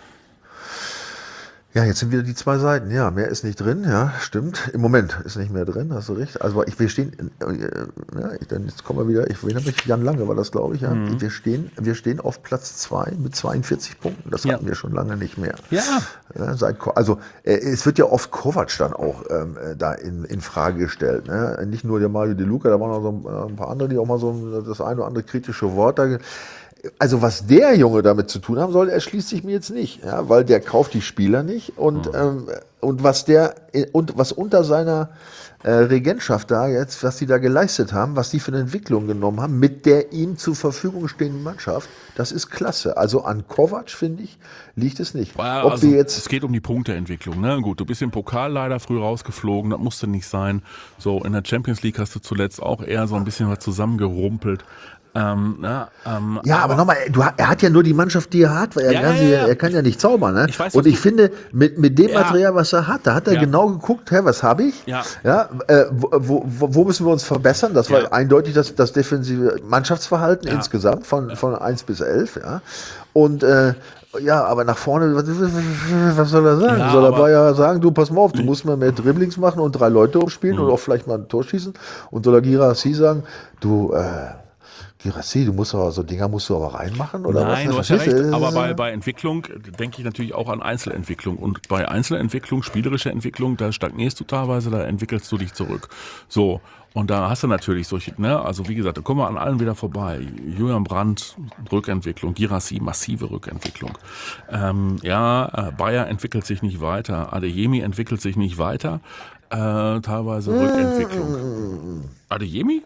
Ja, jetzt sind wieder die zwei Seiten. Ja, mehr ist nicht drin. Ja, stimmt. Im Moment ist nicht mehr drin, hast du recht. Also ich, wir stehen, äh, ja, ich, dann, jetzt kommen wir wieder, ich erinnere mich, Jan Lange war das, glaube ich. Ja. Mhm. Wir stehen, wir stehen auf Platz zwei mit zweiundvierzig Punkten. Das ja. hatten wir schon lange nicht mehr. Ja. ja seit, also äh, es wird ja oft Kovac dann auch ähm, da in, in Frage gestellt. Ne? Nicht nur der Mario De Luca, da waren noch so ein, ein paar andere, die auch mal so das eine oder andere kritische Wort da. Also was der Junge damit zu tun haben soll, erschließt sich mir jetzt nicht, ja, weil der kauft die Spieler nicht und mhm. ähm, und was der und was unter seiner äh, Regentschaft da jetzt, was die da geleistet haben, was die für eine Entwicklung genommen haben mit der ihm zur Verfügung stehenden Mannschaft, das ist klasse. Also an Kovac, finde ich, liegt es nicht. Ja, Ob also, wir jetzt es geht um die Punkteentwicklung, ne? Gut, du bist im Pokal leider früh rausgeflogen, das musste nicht sein. So in der Champions League hast du zuletzt auch eher so ein bisschen was zusammengerumpelt. Ähm, na, ähm, ja, aber, aber nochmal, er hat ja nur die Mannschaft, die er hat, weil er, ja, kann, ja, ja. er kann ja nicht zaubern. Ne? Ich weiß, und ich finde, mit, mit dem ja. Material, was er hat, da hat er ja. genau geguckt, hä, was habe ich? Ja. Ja, äh, wo, wo, wo müssen wir uns verbessern? Das war ja. eindeutig das, das defensive Mannschaftsverhalten ja. insgesamt von, von eins bis elf. Ja. Und äh, ja, aber nach vorne, was, was soll er sagen? Ja, soll er Bayer sagen, du pass mal auf, du musst mal mehr Dribblings machen und drei Leute umspielen mhm. und auch vielleicht mal ein Tor schießen? Und soll er Guirassy sagen, du, äh, Guirassy, du musst aber so Dinger musst du aber reinmachen oder Nein, was? du hast ja recht, aber bei, bei Entwicklung denke ich natürlich auch an Einzelentwicklung und bei Einzelentwicklung, spielerische Entwicklung, da stagnierst du teilweise, da entwickelst du dich zurück. So, und da hast du natürlich solche, ne, also wie gesagt, da kommen wir an allen wieder vorbei. Julian Brandt, Rückentwicklung, Guirassy, massive Rückentwicklung. Ähm, ja, Bayer entwickelt sich nicht weiter, Adeyemi entwickelt sich nicht weiter, äh, teilweise Rückentwicklung. Adeyemi?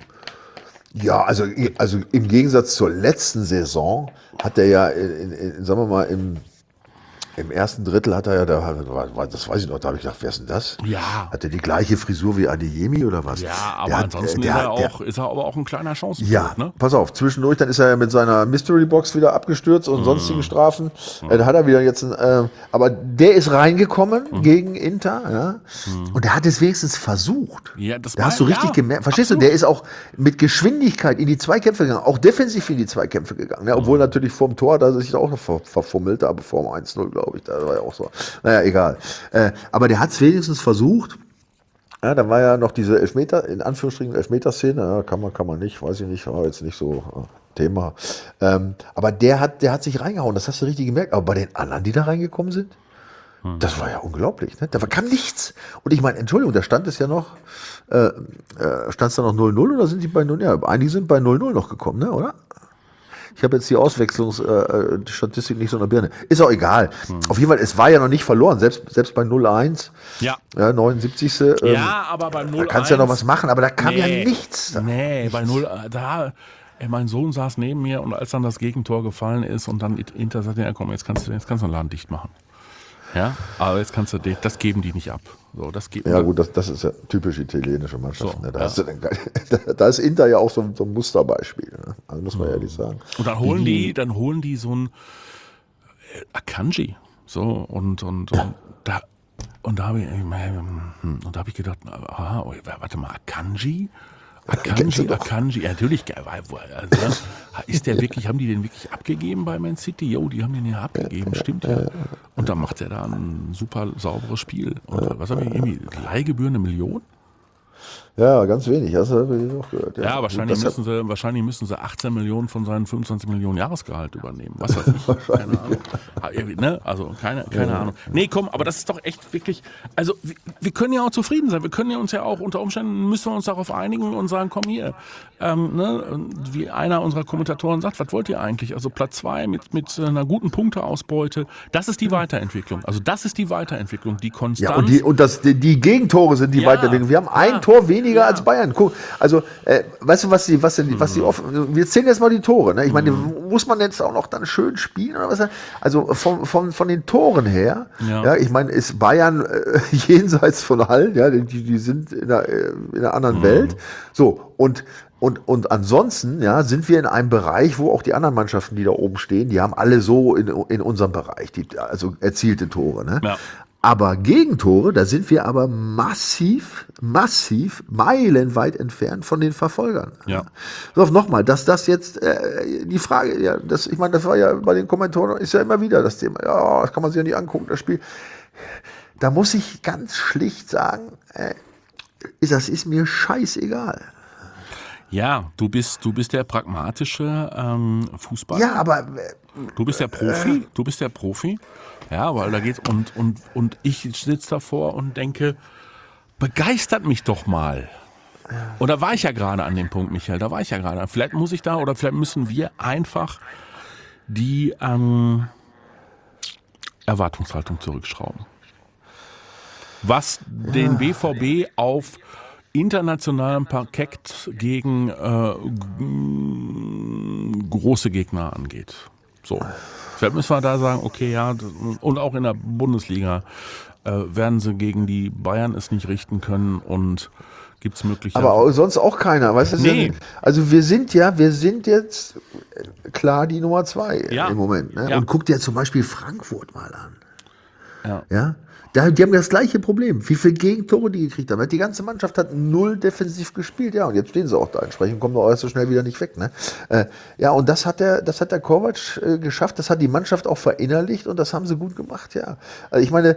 Ja, also, also im Gegensatz zur letzten Saison hat er ja, in, in, in, sagen wir mal, im, im ersten Drittel hat er ja, da, das weiß ich noch, da habe ich gedacht, wer ist denn das? Ja. Hat er die gleiche Frisur wie Adeyemi oder was? Ja, aber der ansonsten hat, der, ist, er der, auch, ist er aber auch ein kleiner Chancenpilot. Ja, ne? Pass auf, zwischendurch, dann ist er ja mit seiner Mystery Box wieder abgestürzt und mm. sonstigen Strafen. Mm. Dann hat er wieder jetzt, ein, äh, aber der ist reingekommen mm. gegen Inter, ja, mm. und der hat es wenigstens versucht. Ja, das da war, hast du richtig ja, gemerkt, verstehst absolut. du, der ist auch mit Geschwindigkeit in die Zweikämpfe gegangen, auch defensiv in die Zweikämpfe gegangen, ja, obwohl mm. natürlich vorm Tor, da sich auch noch ver verfummelt, aber vorm eins null, glaube ich, da war ja auch so. Naja, egal. Äh, aber der hat es wenigstens versucht. Ja, da war ja noch diese Elfmeter, in Anführungsstrichen Elfmeter-Szene, ja, kann man, kann man nicht, weiß ich nicht, war jetzt nicht so äh, Thema. Ähm, aber der hat, der hat sich reingehauen, das hast du richtig gemerkt. Aber bei den anderen, die da reingekommen sind, hm. das war ja unglaublich. Ne? Da kam nichts. Und ich meine, Entschuldigung, da stand es ja noch, äh, äh, stand es da noch null null oder sind die bei null? Ja, einige sind bei null null noch gekommen, ne, oder? Ich habe jetzt die Auswechslungsstatistik äh, nicht so in der Birne. Ist auch egal. Hm. Auf jeden Fall, es war ja noch nicht verloren, selbst, selbst bei null eins. Ja. Ja, neunundsiebzig. Ähm, ja, aber bei null eins. Da kannst du ja noch was machen, aber da kam nee, ja nichts. Da. Nee, bei null, da, ey, mein Sohn saß neben mir und als dann das Gegentor gefallen ist und dann Inter sagte, ja komm, jetzt kannst du, jetzt kannst du den Laden dicht machen. Ja, aber jetzt kannst du, das geben die nicht ab. So, das geht ja gut, das, das ist ja typisch italienische Mannschaft. So, ne? da, ja. hast du dann, da, da ist Inter ja auch so, so ein Musterbeispiel. Ne? Also muss man mhm. ehrlich sagen. Und dann holen die, die dann holen die so ein Akanji. So, und, und, und da, und da habe ich, und da habe ich gedacht, aha, warte mal, Akanji? Akanji, Akanji, ja, natürlich geil. Also, ist der wirklich, haben die den wirklich abgegeben bei Man City? Jo, die haben den ja abgegeben, stimmt ja. Und dann macht er da ein super sauberes Spiel. Und was haben wir irgendwie? Leihgebühr eine Million? Ja, ganz wenig, hast du auch gehört. Ja, ja wahrscheinlich, müssen sie, wahrscheinlich müssen sie achtzehn Millionen von seinen fünfundzwanzig Millionen Jahresgehalt übernehmen. Was weiß ich, keine Ahnung. Ne? Also keine, keine ja. Ahnung. Nee, komm, aber das ist doch echt wirklich, also wir, wir können ja auch zufrieden sein. Wir können ja uns ja auch, unter Umständen müssen wir uns darauf einigen und sagen, komm hier, ähm, ne? Wie einer unserer Kommentatoren sagt, was wollt ihr eigentlich? Also Platz zwei mit, mit einer guten Punkteausbeute, das ist die Weiterentwicklung. Also das ist die Weiterentwicklung, die Konstanz. Ja, und die, und das, die, die Gegentore sind die ja, Weiterentwicklung. Wir haben ja. ein Tor weniger ja. als Bayern. Guck, also, äh, weißt du, was die, was die, was die oft, wir zählen jetzt mal die Tore, ne? Ich meine, mhm. muss man jetzt auch noch dann schön spielen oder was? Also, von, von, von den Toren her, ja, ja ich meine, ist Bayern äh, jenseits von allen, ja, die, die sind in einer, in einer anderen mhm. Welt. So, und, und, und ansonsten, ja, sind wir in einem Bereich, wo auch die anderen Mannschaften, die da oben stehen, die haben alle so in, in unserem Bereich, die, also erzielte Tore, ne? Ja. Aber Gegentore, da sind wir aber massiv, massiv, meilenweit entfernt von den Verfolgern. Ja. So, nochmal, dass das jetzt, äh, die Frage, ja, das, ich meine, das war ja bei den Kommentatoren, ist ja immer wieder das Thema, ja, das kann man sich ja nicht angucken, das Spiel. Da muss ich ganz schlicht sagen, äh, das ist mir scheißegal. Ja, du bist, du bist der pragmatische ähm, Fußballer. Ja, aber... Äh, du bist der Profi, äh, du bist der Profi. Ja, weil da geht's und, und, und ich sitze davor und denke, begeistert mich doch mal. Und da war ich ja gerade an dem Punkt, Michael, da war ich ja gerade. Vielleicht muss ich da oder vielleicht müssen wir einfach die ähm, Erwartungshaltung zurückschrauben. Was den B V B auf internationalem Parkett gegen äh, große Gegner angeht. So. Vielleicht müssen wir da sagen, okay, ja, und auch in der Bundesliga äh, werden sie gegen die Bayern es nicht richten können und gibt es möglicherweise. Aber auch, sonst auch keiner, weißt du? Nee. Ja, also wir sind ja, wir sind jetzt klar die Nummer zwei ja. im Moment. Ne? Ja. Und guck dir zum Beispiel Frankfurt mal an. Ja. Ja. Da, die haben das gleiche Problem. Wie viele Gegentore die gekriegt haben. Die ganze Mannschaft hat null defensiv gespielt. Ja, und jetzt stehen sie auch da. Entsprechend kommen wir auch erst so schnell wieder nicht weg. Ne? Äh, ja, und das hat der, das hat der Kovac äh, geschafft. Das hat die Mannschaft auch verinnerlicht und das haben sie gut gemacht. Ja, also ich meine,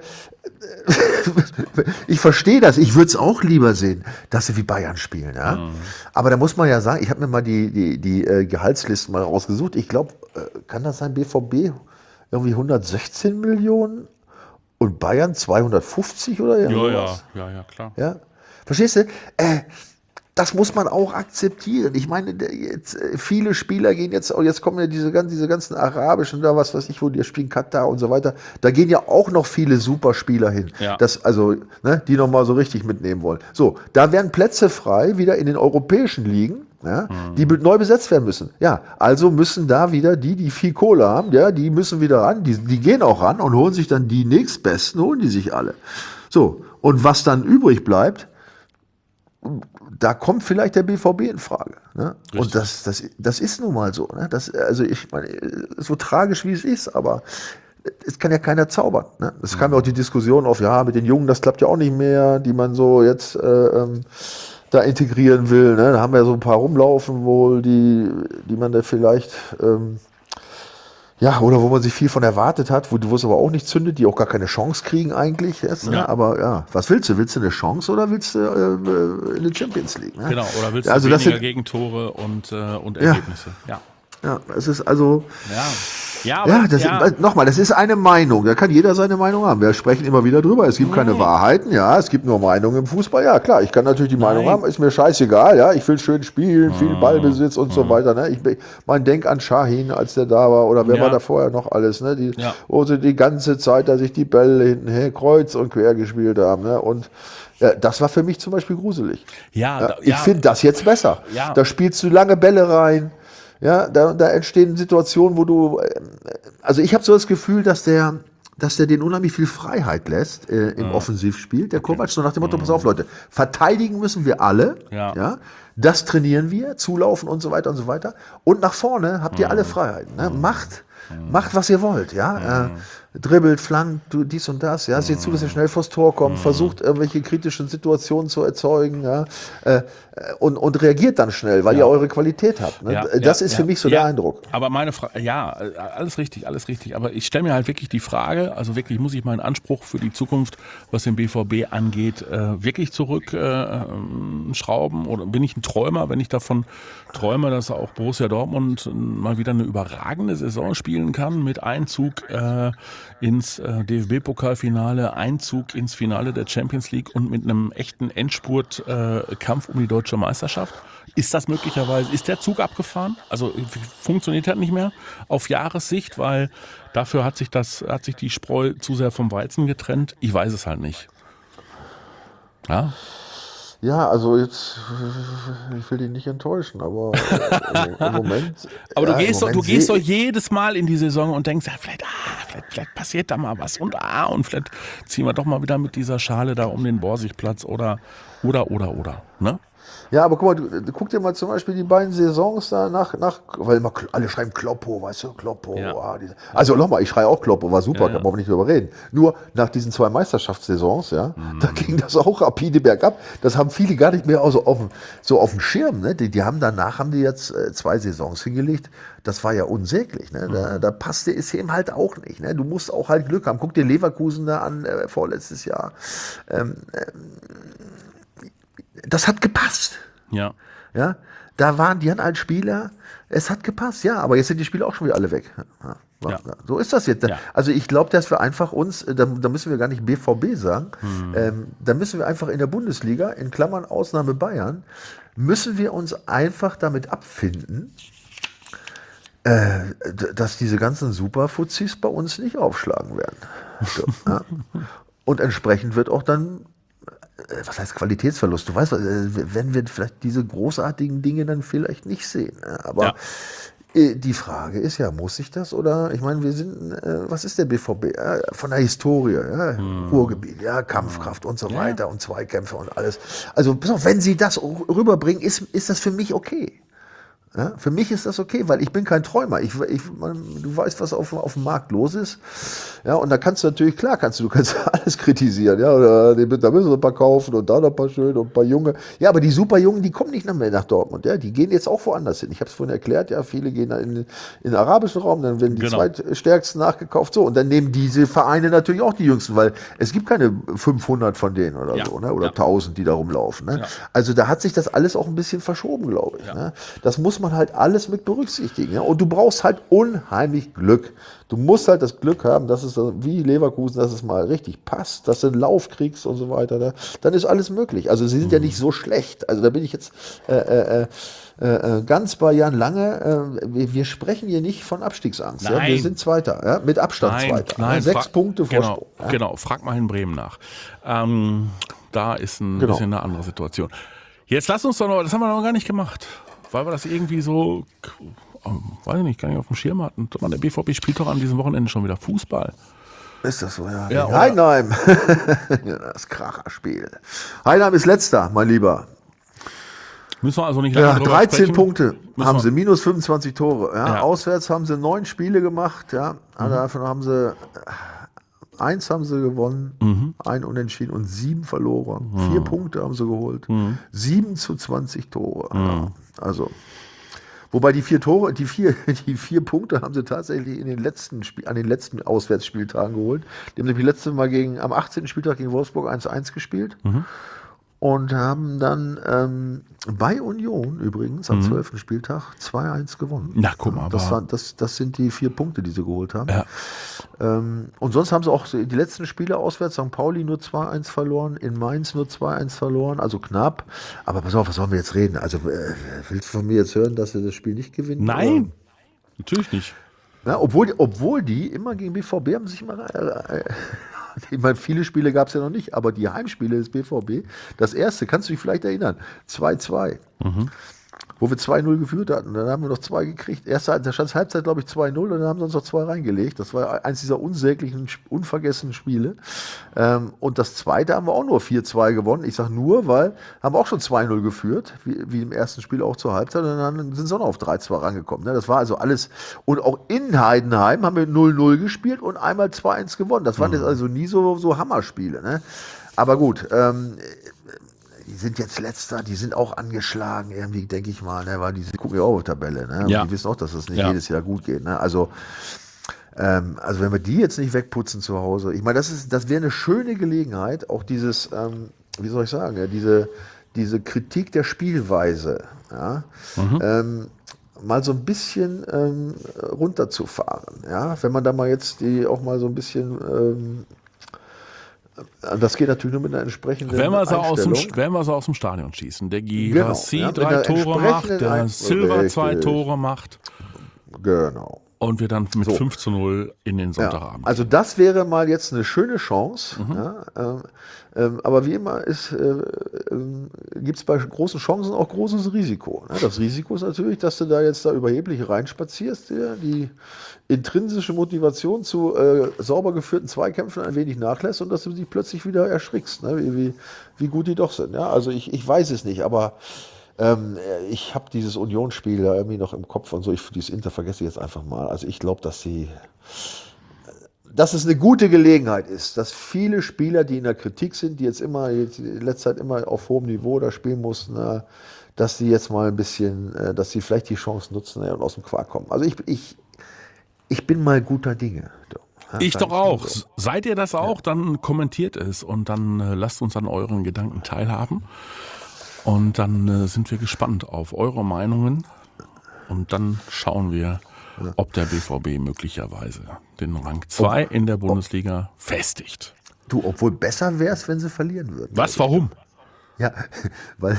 ich verstehe das. Ich würde es auch lieber sehen, dass sie wie Bayern spielen. Ja, mhm. Aber da muss man ja sagen, ich habe mir mal die, die, die äh, Gehaltslisten mal rausgesucht. Ich glaube, äh, kann das sein, B V B irgendwie hundertsechzehn Millionen? Und Bayern zweihundertfünfzig oder irgendwas? Ja, ja, ja, ja, klar. Ja? Verstehst du? Äh, das muss man auch akzeptieren. Ich meine, jetzt, viele Spieler gehen jetzt, jetzt kommen ja diese, diese ganzen arabischen, da was weiß ich, wo die spielen, Katar und so weiter. Da gehen ja auch noch viele Superspieler hin, ja. das, also, ne, die nochmal so richtig mitnehmen wollen. So, da werden Plätze frei, wieder in den europäischen Ligen. Ja, mhm. die neu besetzt werden müssen. Ja, also müssen da wieder die, die viel Kohle haben, ja, die müssen wieder ran, die, die gehen auch ran und holen sich dann die nächstbesten, holen die sich alle. So, und was dann übrig bleibt, da kommt vielleicht der B V B in Frage. Ne? Und das, das, das ist nun mal so. Ne? Das, also ich meine, so tragisch wie es ist, aber es kann ja keiner zaubern. Ne? Es mhm. kam ja auch die Diskussion auf, ja, mit den Jungen, das klappt ja auch nicht mehr, die man so jetzt äh, ähm, da integrieren will. Ne? Da haben wir ja so ein paar rumlaufen wohl, die, die man da vielleicht, ähm, ja, oder wo man sich viel von erwartet hat, wo, wo es aber auch nicht zündet, die auch gar keine Chance kriegen eigentlich. Jetzt, ja. Ne? Aber ja, was willst du? Willst du eine Chance oder willst du äh, in die Champions League? Ne? Genau, oder willst du also weniger sind, Gegentore und, äh, und Ergebnisse? Ja. Ja, es ist also... Ja. Ja, aber, ja, das ja. Ist, nochmal, das ist eine Meinung. Da kann jeder seine Meinung haben. Wir sprechen immer wieder drüber. Es gibt keine nee. Wahrheiten. Ja, es gibt nur Meinungen im Fußball. Ja, klar, ich kann natürlich die Meinung Nein. haben. Ist mir scheißegal. Ja, ich will schön spielen, viel Ballbesitz und mhm. so weiter. Ne? Ich mein, denk an Shahin, als der da war. Oder wer ja. war da vorher noch alles? Ne? Die, ja. Wo sie die ganze Zeit da sich die Bälle hinten her kreuz und quer gespielt haben. Ne? Und ja, das war für mich zum Beispiel gruselig. Ja, ja, da, ich ja. finde das jetzt besser. Ja. Da spielst du lange Bälle rein. Ja, da, da entstehen Situationen, wo du, also ich habe so das Gefühl, dass der, dass der den unheimlich viel Freiheit lässt äh, im ja. Offensivspiel. Der okay. Kovac so nach dem Motto, pass auf Leute, verteidigen müssen wir alle. Ja. Ja, Das trainieren wir, zulaufen und so weiter und so weiter. Und nach vorne habt ihr alle Freiheiten. Ne? Macht, macht, was ihr wollt. Ja? Äh, dribbelt, flankt, du, dies und das. Ja? Seht zu, dass ihr schnell vors Tor kommt. Versucht, irgendwelche kritischen Situationen zu erzeugen. Ja? Äh, und, und reagiert dann schnell, weil Ja. ihr eure Qualität habt. Ne? Ja, das ja, ist ja. für mich so Ja, der Eindruck. Aber meine Frage, ja, alles richtig, alles richtig. Aber ich stelle mir halt wirklich die Frage, also wirklich muss ich meinen Anspruch für die Zukunft, was den B V B angeht, äh, wirklich zurückschrauben? Äh, schrauben? Oder bin ich ein Träumer, wenn ich davon träume, dass auch Borussia Dortmund mal wieder eine überragende Saison spielen kann mit Einzug äh, ins äh, D F B-Pokalfinale, Einzug ins Finale der Champions League und mit einem echten Endspurt-Kampf äh, Kampf um die deutsche Meisterschaft? Ist das möglicherweise, ist der Zug abgefahren? Also funktioniert das nicht mehr auf Jahressicht, weil dafür hat sich das, hat sich die Spreu zu sehr vom Weizen getrennt? Ich weiß es halt nicht. Ja? Ja, also jetzt, ich will dich nicht enttäuschen, aber äh, im Moment. Aber du ja, gehst, im doch, du Moment gehst seh- doch jedes Mal in die Saison und denkst, ja, vielleicht, ah, vielleicht, vielleicht passiert da mal was und ah, und vielleicht ziehen wir doch mal wieder mit dieser Schale da um den Borsigplatz oder, oder, oder, oder, ne? Ja, aber guck mal, du, du guck dir mal zum Beispiel die beiden Saisons da nach, nach weil immer Kl- alle schreiben Kloppo, weißt du, Kloppo. Ja. Ah, diese, also nochmal, ich schreie auch Kloppo, war super, Ja, ja. kann man aber nicht drüber reden. Nur nach diesen zwei Meisterschaftssaisons, ja, Mhm. da ging das auch rapide bergab. Das haben viele gar nicht mehr so auf, dem- so auf dem Schirm. Ne? Die, die haben danach haben die jetzt äh, zwei Saisons hingelegt. Das war ja unsäglich. Ne? Mhm. Da, da passte es eben halt auch nicht. Ne? Du musst auch halt Glück haben. Guck dir Leverkusen da an, äh, vorletztes Jahr. Ähm, ähm, das hat gepasst. Ja. Ja, da waren die als Spieler, es hat gepasst, ja, aber jetzt sind die Spieler auch schon wieder alle weg. Ja, ja, Ja. so ist das jetzt. Ja. Also ich glaube, dass wir einfach uns, da, da müssen wir gar nicht B V B sagen, ähm, da müssen wir einfach in der Bundesliga, in Klammern Ausnahme Bayern, müssen wir uns einfach damit abfinden, äh, d- dass diese ganzen Superfuzis bei uns nicht aufschlagen werden. So, ja. Und entsprechend wird auch dann äh, was heißt Qualitätsverlust? Du weißt, äh, wenn wir vielleicht diese großartigen Dinge dann vielleicht nicht sehen. ne? Aber Ja. äh, die Frage ist ja, muss ich das oder? Ich meine, wir sind, äh, was ist der B V B? Ja, von der Historie, ja, Ruhrgebiet, ja, Kampfkraft und so weiter und Zweikämpfe und alles. Also, pass auf, wenn sie das rüberbringen, ist, ist das für mich okay. Ja, für mich ist das okay, weil ich bin kein Träumer. Ich, ich, man, du weißt, was auf, auf dem Markt los ist. Ja, und da kannst du natürlich, klar, kannst du, du kannst alles kritisieren. Ja, oder, da müssen wir ein paar kaufen und da noch ein paar schöne und ein paar Junge. Ja, aber die super Jungen, die kommen nicht mehr nach Dortmund. Ja, die gehen jetzt auch woanders hin. Ich habe es vorhin erklärt, ja, viele gehen in, in den arabischen Raum, dann werden die Genau. zweitstärksten nachgekauft. So, und dann nehmen diese Vereine natürlich auch die Jüngsten, weil es gibt keine fünfhundert von denen oder Ja, so, ne? oder ja. tausend, die da rumlaufen. Ne? Ja. Also da hat sich das alles auch ein bisschen verschoben, glaube ich. Ja. Ne? Das muss man halt alles mit berücksichtigen. Ja? Und du brauchst halt unheimlich Glück. Du musst halt das Glück haben, dass es so wie Leverkusen, dass es mal richtig passt, dass du einen Lauf kriegst und so weiter. Ne? Dann ist alles möglich. Also sie sind ja nicht so schlecht. Also da bin ich jetzt äh, äh, äh, ganz bei Jan Lange. Äh, wir, wir sprechen hier nicht von Abstiegsangst. Ja? Wir Nein. sind Zweiter, ja? mit Abstand Nein, Zweiter. nein, ja? Sechs frag- Punkte genau, Vorsprung. Ja? Genau, frag mal in Bremen nach. Ähm, da ist ein Genau. bisschen eine andere Situation. Jetzt lass uns doch noch, das haben wir noch gar nicht gemacht, weil wir das irgendwie so, ähm, weiß ich nicht, gar nicht auf dem Schirm hatten. Guck mal, der B V B spielt doch an diesem Wochenende schon wieder Fußball. Ist das so, ja. Ja, Gegen oder? Heidenheim. Ja, das Kracherspiel. Heidenheim ist letzter, mein Lieber. Müssen wir also nicht lange Ja, drüber dreizehn sprechen. Punkte Müssen haben wir- sie, minus fünfundzwanzig Tore. Ja, Ja. Auswärts haben sie neun Spiele gemacht. Ja, also davon haben sie äh, eins haben sie gewonnen, Mhm. ein Unentschieden und sieben verloren. Vier Punkte haben sie geholt. Mhm. Sieben zu zwanzig Tore. Ja, also. Wobei die vier Tore, die vier, die vier Punkte haben sie tatsächlich in den letzten Spiel, an den letzten Auswärtsspieltagen geholt. Die haben nämlich letztes Mal gegen, am achtzehnten Spieltag gegen Wolfsburg eins zu eins gespielt. Und haben dann ähm, bei Union übrigens am zwölften Spieltag zwei zu eins gewonnen. Na, guck mal, das, aber- war, das, das sind die vier Punkte, die sie geholt haben. Ja. Ähm, und sonst haben sie auch die letzten Spiele auswärts, Sankt Pauli nur zwei zu eins verloren, in Mainz nur zwei zu eins verloren, also knapp. Aber pass auf, was sollen wir jetzt reden? Also äh, willst du von mir jetzt hören, dass sie das Spiel nicht gewinnen? Nein, natürlich nicht. Oder? Ja, obwohl, obwohl die immer gegen B V B haben sich immer... Äh, äh, ich meine, viele Spiele gab es ja noch nicht, aber die Heimspiele des B V B, das erste, kannst du dich vielleicht erinnern, zwei zu zwei. wo wir zwei null geführt hatten. Dann haben wir noch zwei gekriegt. Erste, da stand Halbzeit, glaube ich, zwei null und dann haben sie uns noch zwei reingelegt. Das war eins dieser unsäglichen, unvergessenen Spiele. Ähm, und das zweite haben wir auch nur vier zwei gewonnen. Ich sage nur, weil haben wir auch schon zwei null geführt, wie, wie im ersten Spiel auch zur Halbzeit. Und dann sind sie auch noch auf drei zwei rangekommen. Ne? Das war also alles. Und auch in Heidenheim haben wir null null gespielt und einmal zwei eins gewonnen. Das waren mhm. jetzt also nie so, so Hammerspiele. Ne? Aber gut, ähm, die sind jetzt Letzter, die sind auch angeschlagen, irgendwie, denke ich mal, ne? Weil die gucken ja auch auf Tabelle, ne? Und ja. die wissen auch, dass das nicht ja. jedes Jahr gut geht. Ne? Also, ähm, also wenn wir die jetzt nicht wegputzen zu Hause, ich meine, das ist, das wäre eine schöne Gelegenheit, auch dieses, ähm, wie soll ich sagen, ja, diese, diese Kritik der Spielweise, ja, mhm. ähm, mal so ein bisschen ähm, runterzufahren, ja, wenn man da mal jetzt die auch mal so ein bisschen ähm, das geht natürlich nur mit einer entsprechenden wenn wir, so aus dem, Einstellung. wenn wir so aus dem Stadion schießen. Der Girassi genau, ja, drei Tore macht, der Ein- Silva Richtig. zwei Tore macht Genau. und wir dann mit So. fünf zu null in den Sonntagabend. Ja, also das wäre mal jetzt eine schöne Chance. Mhm. Ja, ähm, ähm, aber wie immer ist, äh, ähm, gibt es bei großen Chancen auch großes Risiko. Ne? Das Risiko ist natürlich, dass du da jetzt da überheblich reinspazierst, dir die intrinsische Motivation zu äh, sauber geführten Zweikämpfen ein wenig nachlässt und dass du dich plötzlich wieder erschrickst, ne? wie, wie, wie gut die doch sind. Ja? Also ich, ich weiß es nicht, aber Ähm, ich habe dieses Unionsspiel da irgendwie noch im Kopf und so. Ich, dieses Inter vergesse ich jetzt einfach mal. Also ich glaube, dass sie, dass es eine gute Gelegenheit ist, dass viele Spieler, die in der Kritik sind, die jetzt immer, jetzt in letzter Zeit immer auf hohem Niveau da spielen mussten, na, dass sie jetzt mal ein bisschen, äh, dass sie vielleicht die Chance nutzen äh, und aus dem Quark kommen. Also ich, ich, ich bin mal guter Dinge. Ja, Ich doch auch. So. Seid ihr das auch? Dann kommentiert es und dann äh, lasst uns an euren Gedanken teilhaben. Und dann äh, sind wir gespannt auf eure Meinungen und dann schauen wir, ob der B V B möglicherweise den Rang zwei in der Bundesliga festigt. Du, obwohl besser wär's, wenn sie verlieren würden. Was, warum? Ja, weil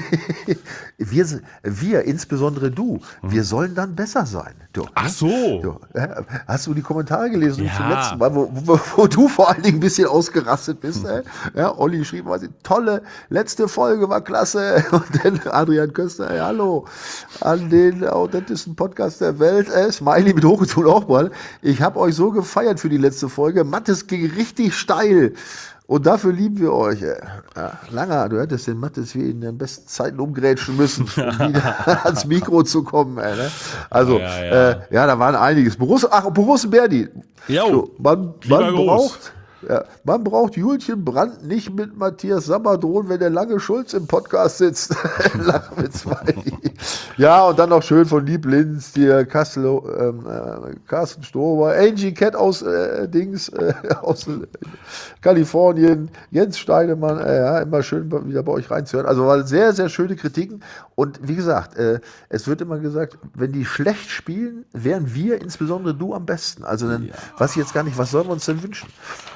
wir, wir, insbesondere du, wir sollen dann besser sein. Du, Ach so. Du, äh, hast du die Kommentare gelesen Ja. zum letzten Mal, wo, wo, wo du vor allen Dingen ein bisschen ausgerastet bist? Äh? Ja, Olli schrieb mal, tolle, letzte Folge war klasse. Und dann Adrian Köster, ey, hallo, an den authentischsten Podcast der Welt. Äh, Smiley mit hochgezogen auch mal. Ich habe euch so gefeiert für die letzte Folge. Mattes ging richtig steil. Und dafür lieben wir euch. Ey. Ja, Langer, du hättest den Mattes wie in den besten Zeiten umgrätschen müssen, um wieder ans Mikro zu kommen. Ey, ne? Also, ja, ja. Äh, ja, da waren einiges. Borussia, ach, Borussia Berdi. Jo, so, man, man groß. braucht... Ja, man braucht Julchen Brandt nicht mit Matthias Sabadron, wenn der lange Schulz im Podcast sitzt. Lach mit zwei. Ja, und dann noch schön von Lieb Linz, hier Kassel, ähm, äh, Carsten Stober, Angie Cat aus äh, Dings, äh, aus äh, Kalifornien, Jens Steinemann, äh, ja, immer schön wieder bei euch reinzuhören. Also war sehr, sehr schöne Kritiken. Und wie gesagt, äh, es wird immer gesagt, wenn die schlecht spielen, wären wir, insbesondere du, am besten. Also dann Ja. weiß ich jetzt gar nicht, was sollen wir uns denn wünschen?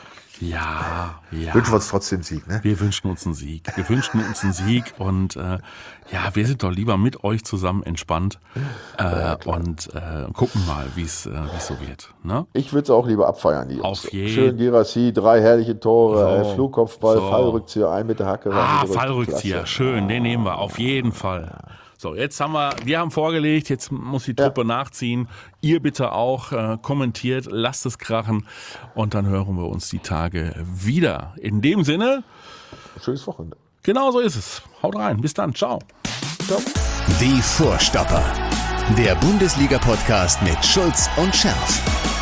Ja, ja. Wünschen wir uns trotzdem Sieg, ne? Wir wünschen uns einen Sieg. Wir wünschen uns einen Sieg und äh, ja, wir sind doch lieber mit euch zusammen entspannt äh, ja, und äh, gucken mal, wie es äh, wie's so wird. Ne? Ich würde es auch lieber abfeiern, die Jungs. Auf jeden. Schön Girassi, drei herrliche Tore, So. äh, Flugkopfball, So. Fallrückzieher, ein mit der Hacke. Ah, reingedrückt. Fallrückzieher, Klasse. schön, den nehmen wir, auf jeden Fall. So, jetzt haben wir, wir haben vorgelegt, jetzt muss die Truppe Ja. nachziehen. Ihr bitte auch, äh, kommentiert, lasst es krachen und dann hören wir uns die Tage wieder. In dem Sinne, Schönes Wochenende. genau so ist es. Haut rein, bis dann, ciao. Ciao. Die Vorstopper. Der Bundesliga-Podcast mit Schulz und Scherf.